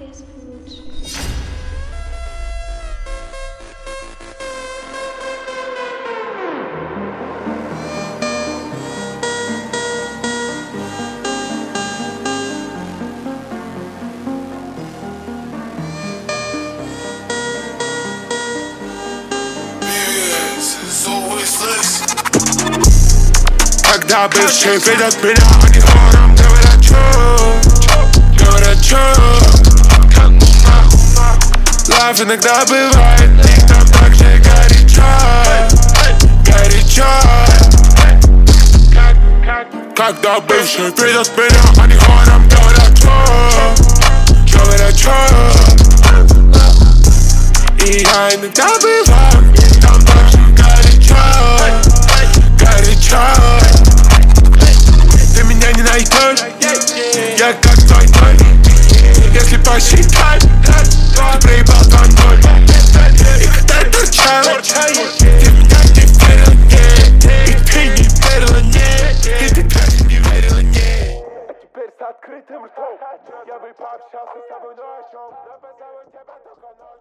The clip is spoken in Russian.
Когда бывшие видят меня, они хором говорят чё. Лайф иногда бывает не так же горячо. Когда бывшие видят меня, они хором говорят чё. И я иногда бываю там так же горячо. Ты меня не найдешь, я как твой ноль. Если посчитать, ты проебал 2-0. И когда я торчал, ты меня не верила, нет. И ты не верила, нет. И ты даже не верила, нет. А теперь с открытым ртом я бы пообщался с тобой, но о чем? Написал у тебя только ночь.